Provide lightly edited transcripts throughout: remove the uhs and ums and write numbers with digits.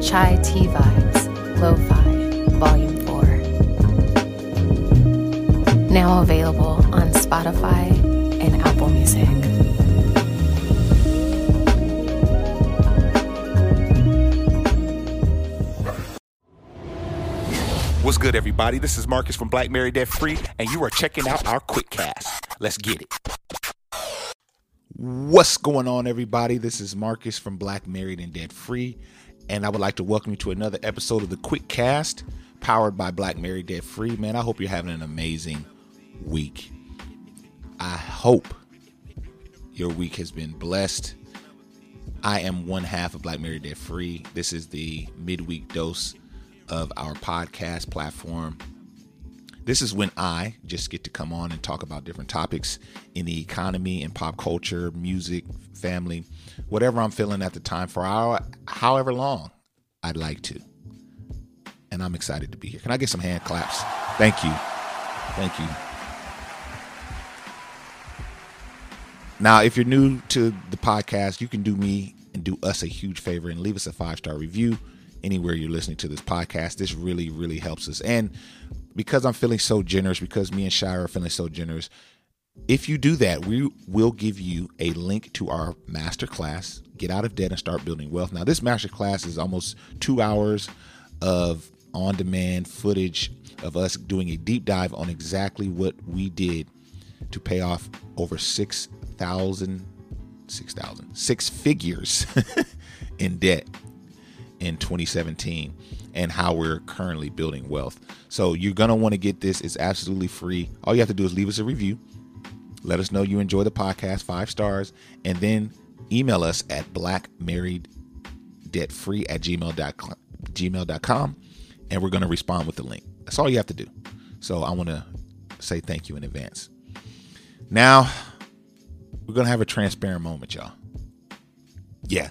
Chai Tea Vibes, Lo-Fi, Volume 4. Now available on Spotify and Apple Music. What's good, everybody? This is Marcus from Black Married Debt Free, and you are checking out our quick cast. Let's get it. What's going on, everybody? This is Marcus from Black Married and Debt Free, and I would like to welcome you to another episode of the Quick Cast, powered by Black Married Debt Free. Man, I hope you're having an amazing week. I hope your week has been blessed. I am one half of Black Married Debt Free. This is the midweek dose of our podcast platform. This is when I just get to come on and talk about different topics in the economy and pop culture, music, family, whatever I'm feeling at the time for however long I'd like to. And I'm excited to be here. Can I get some hand claps? Thank you. Thank you. Now, if you're new to the podcast, you can do me and do us a huge favor and leave us a 5-star review anywhere you're listening to this podcast. This really, really helps us. And because I'm feeling so generous, because me and Shira are feeling so generous, if you do that, we will give you a link to our masterclass, Get Out of Debt and Start Building Wealth. Now, this masterclass is almost 2 hours of on-demand footage of us doing a deep dive on exactly what we did to pay off over six figures in debt in 2017 and how we're currently building wealth. So you're going to want to get this. It's absolutely free. All you have to do is leave us a review. Let us know you enjoy the podcast, 5 stars, and then email us at blackmarrieddebtfree@gmail.com, and we're going to respond with the link. That's all you have to do. So I want to say thank you in advance. Now, we're going to have a transparent moment, y'all. Yeah.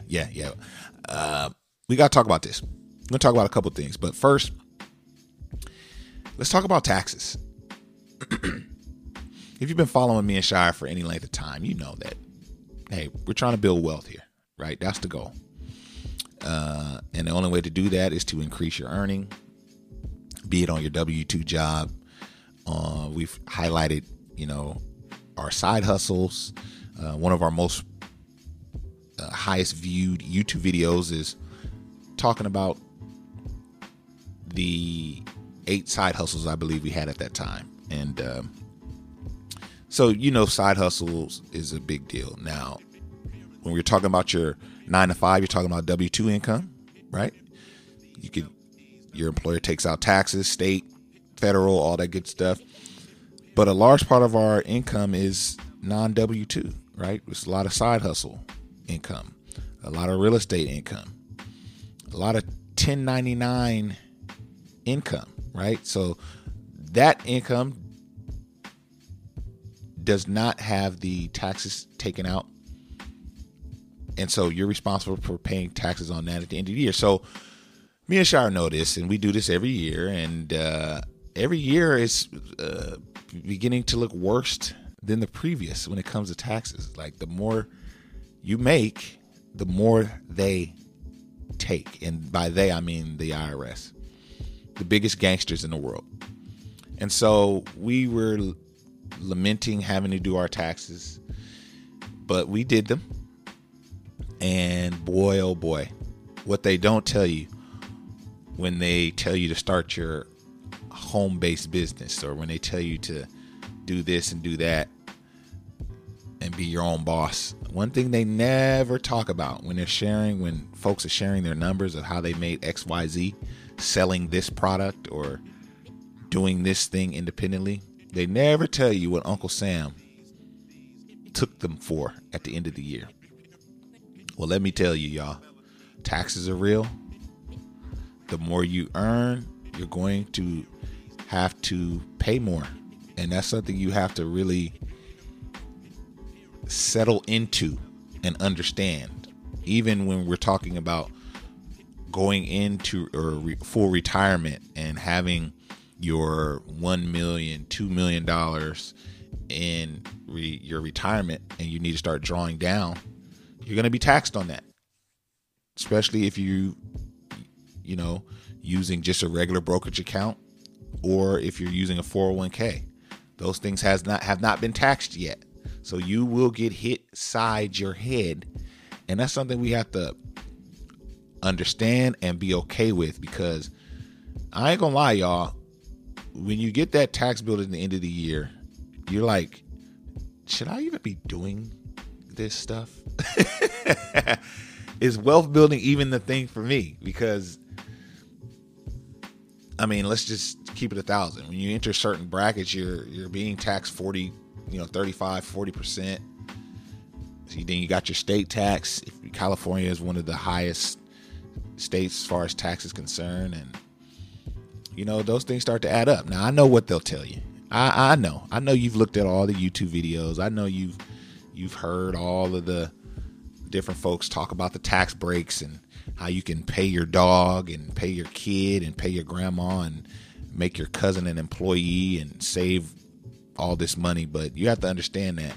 We got to talk about this. We're going to talk about a couple things. But first, let's talk about taxes. If you've been following me and Shire for any length of time, you know that, hey, we're trying to build wealth here, right? That's the goal. And the only way to do that is to increase your earning, be it on your W-2 job. We've highlighted, our side hustles. One of our most highest viewed YouTube videos is talking about the 8 side hustles I believe we had at that time. And so, side hustles is a big deal. Now, when we're talking about your 9 to 5, you're talking about W-2 income, right? Your employer takes out taxes, state, federal, all that good stuff. But a large part of our income is non-W-2, right? It's a lot of side hustle income, a lot of real estate income, a lot of 1099 income, right? So that income does not have the taxes taken out. And so you're responsible for paying taxes on that at the end of the year. So me and Shire know this, and we do this every year. And every year is beginning to look worse than the previous when it comes to taxes. Like, the more you make, the more they take. And by they, I mean the IRS, the biggest gangsters in the world. And so we were lamenting having to do our taxes, but we did them. And boy, oh boy, what they don't tell you when they tell you to start your home-based business, or when they tell you to do this and do that and be your own boss. One thing they never talk about when folks are sharing their numbers of how they made XYZ, selling this product or doing this thing independently, they never tell you what Uncle Sam took them for at the end of the year. Well, let me tell you, y'all, taxes are real. The more you earn, you're going to have to pay more. And that's something you have to really settle into and understand. Even when we're talking about going into full retirement and having your $1 million, $2 million in your retirement, and you need to start drawing down, you're going to be taxed on that. Especially if you using just a regular brokerage account, or if you're using a 401k. Those things have not been taxed yet. So you will get hit side your head. And that's something we have to understand and be okay with, because I ain't gonna lie, y'all, when you get that tax bill at the end of the year, you're like, should I even be doing this stuff? Is wealth building even the thing for me? Because I mean, let's just keep it 1,000. When you enter certain brackets, you're being taxed 40, 35, 40%. So then you got your state tax. California is one of the highest states as far as tax is concerned. And, those things start to add up. Now, I know what they'll tell you. I know you've looked at all the YouTube videos. I know you've heard all of the different folks talk about the tax breaks and how you can pay your dog and pay your kid and pay your grandma and make your cousin an employee and save all this money. But you have to understand that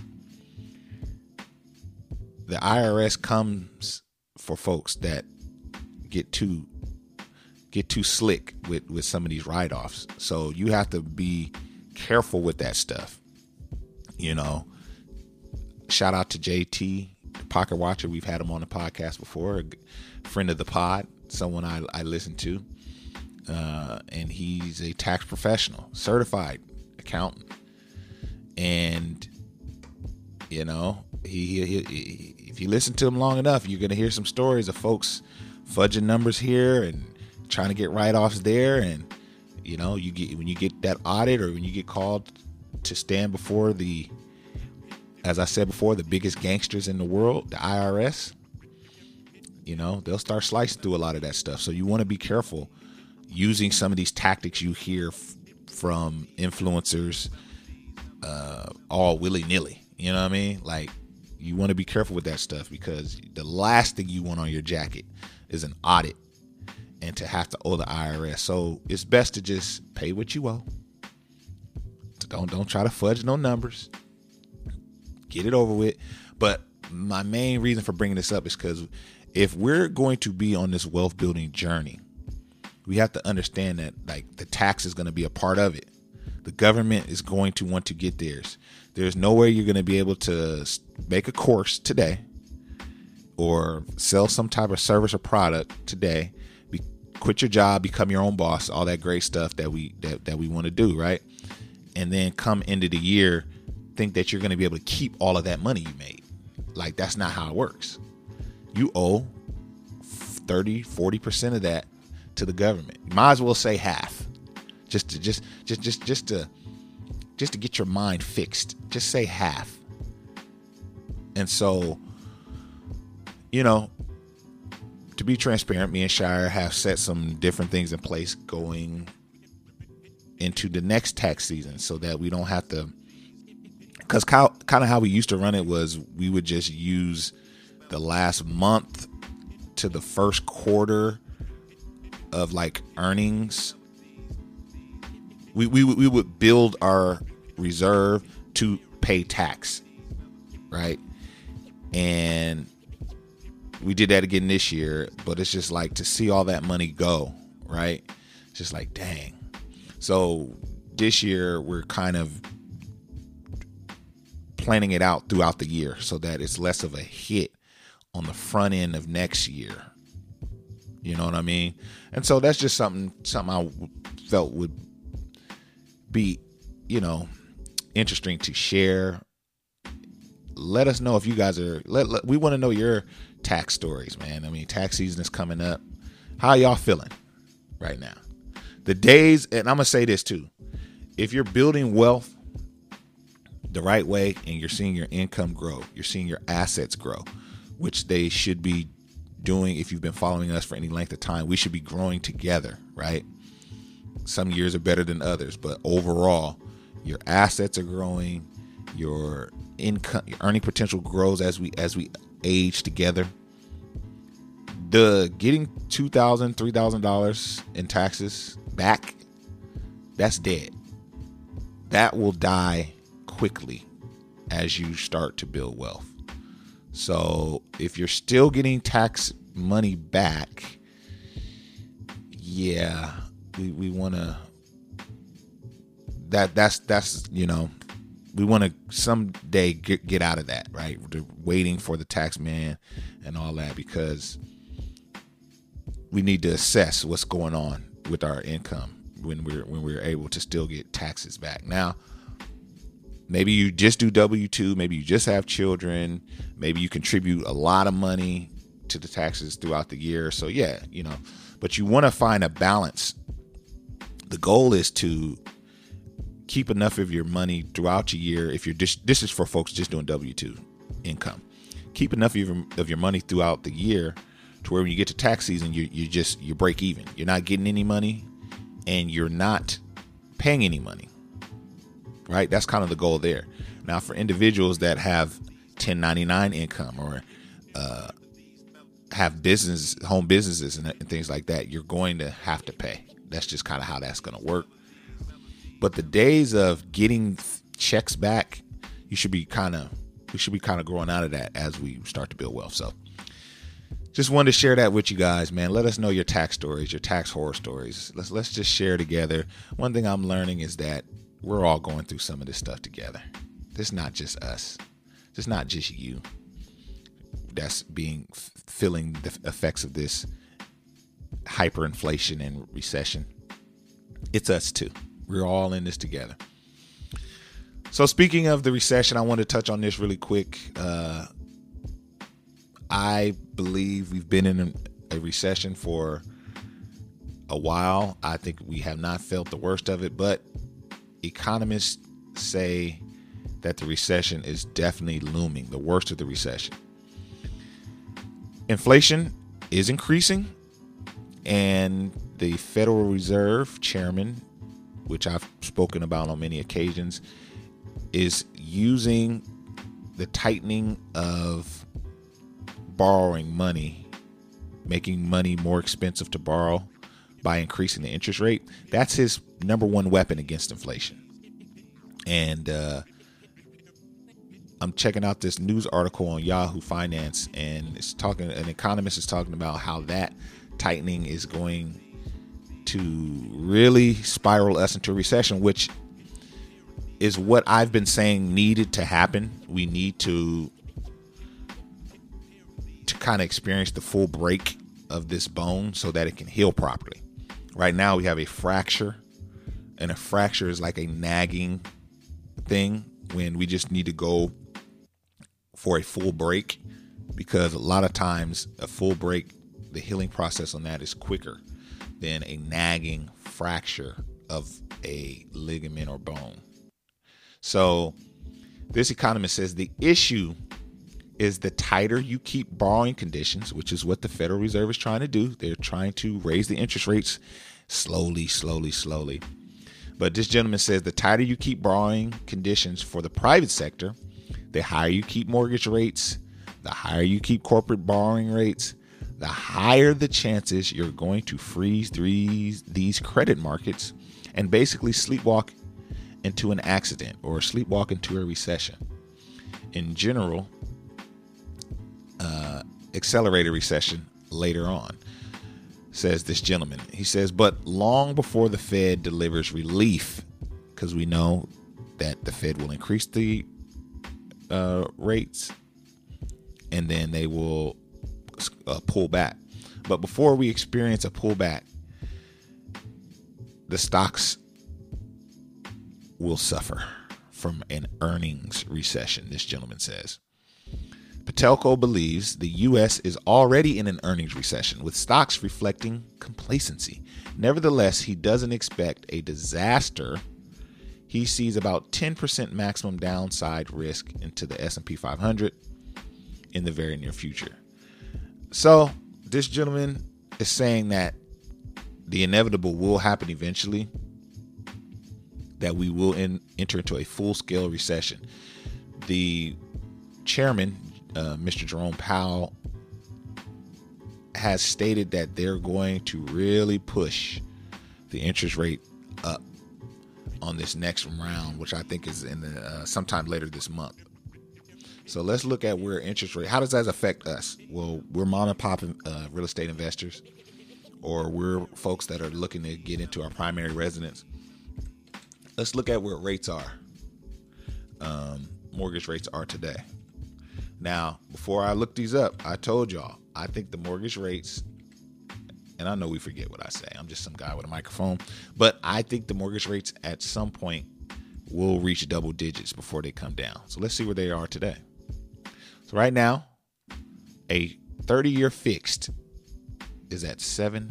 the IRS comes for folks that get too slick with some of these write-offs. So you have to be careful with that stuff. Shout out to JT, the Pocket Watcher. We've had him on the podcast before, a friend of the pod, someone I listen to. And he's a tax professional, certified accountant. And, he if you listen to him long enough, you're going to hear some stories of folks fudging numbers here and trying to get write-offs there. And, when you get that audit, or when you get called to stand before as I said before, the biggest gangsters in the world, the IRS, they'll start slicing through a lot of that stuff. So you want to be careful using some of these tactics you hear from influencers all willy-nilly. You know what I mean? Like, you want to be careful with that stuff, because the last thing you want on your jacket is an audit and to have to owe the IRS. So it's best to just pay what you owe. Don't try to fudge no numbers. Get it over with. But my main reason for bringing this up is because if we're going to be on this wealth building journey, we have to understand that, like, the tax is going to be a part of it. The government is going to want to get theirs. There's no way you're going to be able to make a course today or sell some type of service or product today, quit your job, become your own boss, all that great stuff that we want to do, right? And then come into the year, think that you're going to be able to keep all of that money you made. Like, that's not how it works. You owe 30-40% of that to the government. You might as well say half, just to get your mind fixed. Just say half. And so, to be transparent, me and Shire have set some different things in place going into the next tax season, so that we don't have to, because kind of how we used to run it was we would just use the last month to the first quarter of like earnings. We would build our reserve to pay tax, right? And we did that again this year, but it's just like to see all that money go, right? It's just like, dang. So this year we're kind of planning it out throughout the year so that it's less of a hit on the front end of next year. You know what I mean? And so that's just something I felt would be, interesting to share. Let us know if you guys are, we want to know your tax stories, man. I mean, tax season is coming up. How y'all feeling right now? The days, and I'm going to say this too. If you're building wealth the right way and you're seeing your income grow, you're seeing your assets grow, which they should be doing. If you've been following us for any length of time, we should be growing together, right? Some years are better than others, but overall, your assets are growing, your income, your earning potential grows as we age together. The getting $2,000, $3,000 in taxes back, that's dead. That will die quickly as you start to build wealth. So if you're still getting tax money back, yeah, we want to. That's we want to someday get out of that, right? We're waiting for the tax man and all that, because we need to assess what's going on with our income when we're able to still get taxes back. Now, maybe you just do W-2, maybe you just have children, maybe you contribute a lot of money to the taxes throughout the year. So yeah, but you want to find a balance. The goal is to keep enough of your money throughout your year. If you're this is for folks just doing W-2 income. Keep enough of your money throughout the year to where when you get to tax season, you break even. You're not getting any money and you're not paying any money. Right? That's kind of the goal there. Now, for individuals that have 1099 income or have home businesses and things like that, you're going to have to pay. That's just kind of how that's going to work. But the days of getting checks back, we should be kind of growing out of that as we start to build wealth. So just wanted to share that with you guys, man. Let us know your tax stories, your tax horror stories. Let's just share together. One thing I'm learning is that we're all going through some of this stuff together. It's not just us. It's not just you that's feeling the effects of this hyperinflation and recession. It's us too. We're all in this together. So speaking of the recession, I want to touch on this really quick. I believe we've been in a recession for a while. I think we have not felt the worst of it, but economists say that the recession is definitely looming, the worst of the recession. Inflation is increasing, and the Federal Reserve chairman, which I've spoken about on many occasions, is using the tightening of borrowing money, making money more expensive to borrow by increasing the interest rate. That's his number one weapon against inflation. And I'm checking out this news article on Yahoo Finance, and an economist is talking about how that tightening is going to really spiral us into a recession, which is what I've been saying needed to happen. We need to kind of experience the full break of this bone so that it can heal properly. Right now we have a fracture, and a fracture is like a nagging thing when we just need to go for a full break, because a lot of times a full break, the healing process on that is quicker than a nagging fracture of a ligament or bone. So this economist says the issue is the tighter you keep borrowing conditions, which is what the Federal Reserve is trying to do. They're trying to raise the interest rates slowly. But this gentleman says the tighter you keep borrowing conditions for the private sector, the higher you keep mortgage rates, the higher you keep corporate borrowing rates, the higher the chances you're going to freeze these credit markets and basically sleepwalk into an accident or sleepwalk into a recession. In general, accelerated recession later on, says this gentleman. He says, but long before the Fed delivers relief, because we know that the Fed will increase the rates and then they will pull back. But before we experience a pullback, the stocks will suffer from an earnings recession, this gentleman says. Patelko believes the U.S. is already in an earnings recession, with stocks reflecting complacency. Nevertheless, he doesn't expect a disaster. He sees about 10% maximum downside risk into the S&P 500 in the very near future. So this gentleman is saying that the inevitable will happen eventually, that we will enter into a full-scale recession. The chairman, Mr. Jerome Powell, has stated that they're going to really push the interest rate up on this next round, which I think is in the sometime later this month. So let's look at where interest rate, how does that affect us? Well, we're mom and pop real estate investors. or we're folks that are looking to get into our primary residence, let's look at where rates are. Mortgage rates are today. Now, before I look these up, I told y'all, I think the mortgage rates, and I know we forget what I say. I'm just some guy with a microphone, but I think the mortgage rates at some point will reach double digits before they come down. So let's see where they are today. So right now, a 30-year fixed is at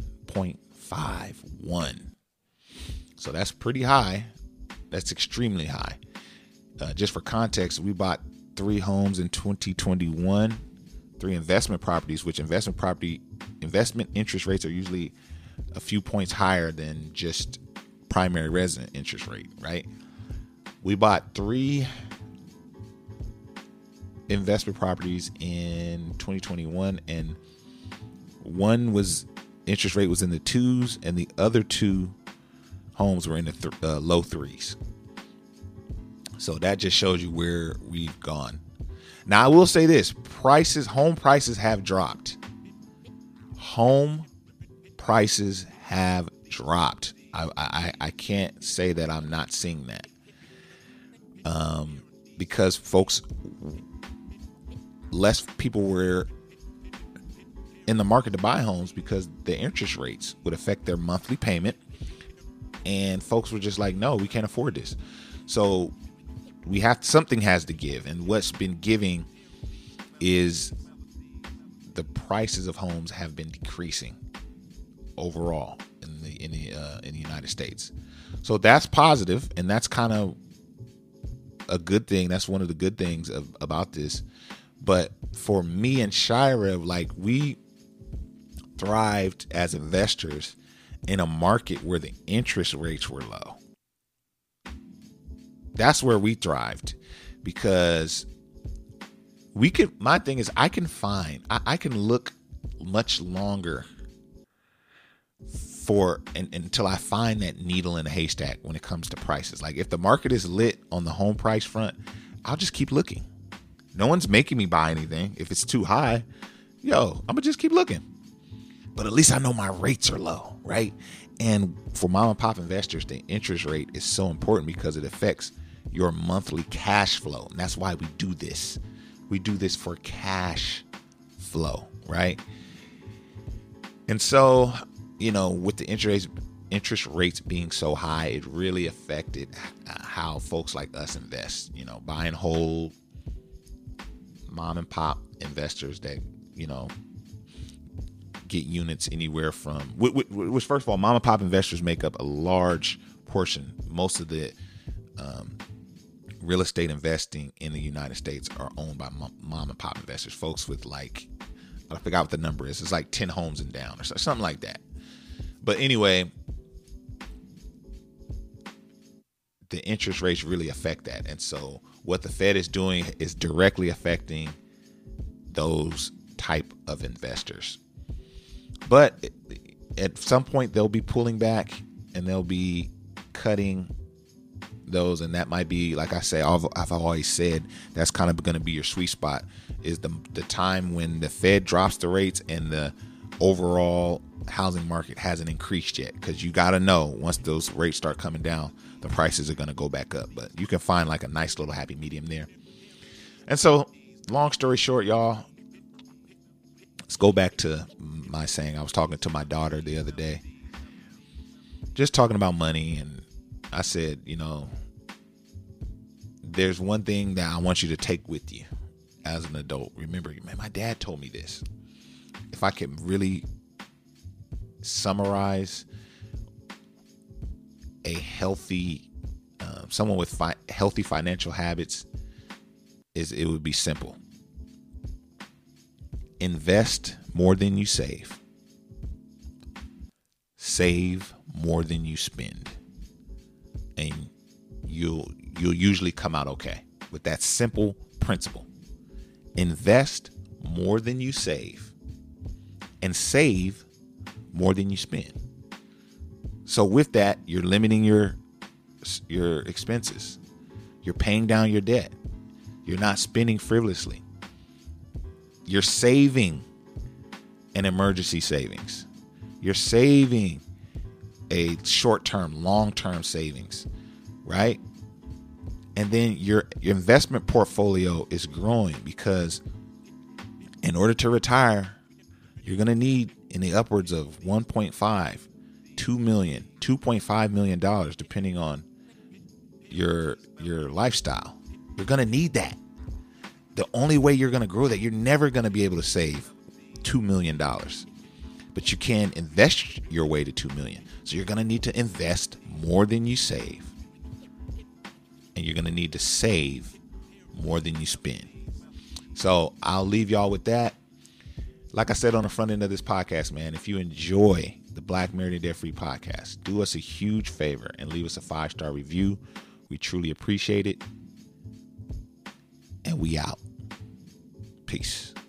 7.51. So that's pretty high. That's extremely high. Just for context, we bought 3 homes in 2021, 3 investment properties, which investment interest rates are usually a few points higher than just primary resident interest rate, right? We bought 3 investment properties in 2021, and one was interest rate was in the 2s, and the other 2 homes were in the low 3s. So that just shows you where we've gone. Now, I will say this. Home prices have dropped. Home prices have dropped. I can't say that I'm not seeing that. Because folks, less people were in the market to buy homes because the interest rates would affect their monthly payment. And folks were just like, no, we can't afford this. So something has to give, and what's been giving is the prices of homes have been decreasing overall in the United States. So that's positive, and that's kind of a good thing. That's one of the good things about this. But for me and Shira, like, we thrived as investors in a market where the interest rates were low. That's where we thrived, because my thing is, I can look much longer until I find that needle in a haystack when it comes to prices. Like, if the market is lit on the home price front, I'll just keep looking. No one's making me buy anything. If it's too high, I'm gonna just keep looking. But at least I know my rates are low, right? And for mom and pop investors, the interest rate is so important because it affects your monthly cash flow. And that's why we do this. We do this for cash flow, right? And so, with the interest rates being so high, it really affected how folks like us invest. Buy and hold, mom and pop investors that, get units anywhere from, which first of all, mom and pop investors make up a large portion. Most of the real estate investing in the United States are owned by mom and pop investors, folks with, like, I forgot what the number is. It's like 10 homes and down or something like that. But anyway, the interest rates really affect that. And so what the Fed is doing is directly affecting those type of investors. But at some point, they'll be pulling back and they'll be cutting those. And that might be, like I say, I've always said, that's kind of going to be your sweet spot, is the time when the Fed drops the rates and the overall housing market hasn't increased yet. Because you got to know, once those rates start coming down, the prices are going to go back up. But you can find like a nice little happy medium there. And so, long story short, y'all, let's go back to my saying. I was talking to my daughter the other day, just talking about money. And I said, there's one thing that I want you to take with you as an adult. Remember, man, my dad told me this. If I could really summarize a healthy, someone with healthy financial habits, it would be simple. Invest more than you save. Save more than you spend. And you'll usually come out okay with that simple principle. Invest more than you save and save more than you spend. So with that, you're limiting your expenses. You're paying down your debt. You're not spending frivolously. You're saving an emergency savings. You're saving a short-term, long-term savings, right? And then your investment portfolio is growing, because in order to retire, you're going to need in the upwards of $1.5, $2 million, $2.5 million, depending on your lifestyle. You're going to need that. The only way you're going to grow that, you're never going to be able to save $2 million, but you can invest your way to $2 million. So you're going to need to invest more than you save, and you're going to need to save more than you spend. So I'll leave y'all with that. Like I said on the front end of this podcast, man, if you enjoy the Black Married and Debt Free podcast, do us a huge favor and leave us a 5-star review. We truly appreciate it. And we out. Peace.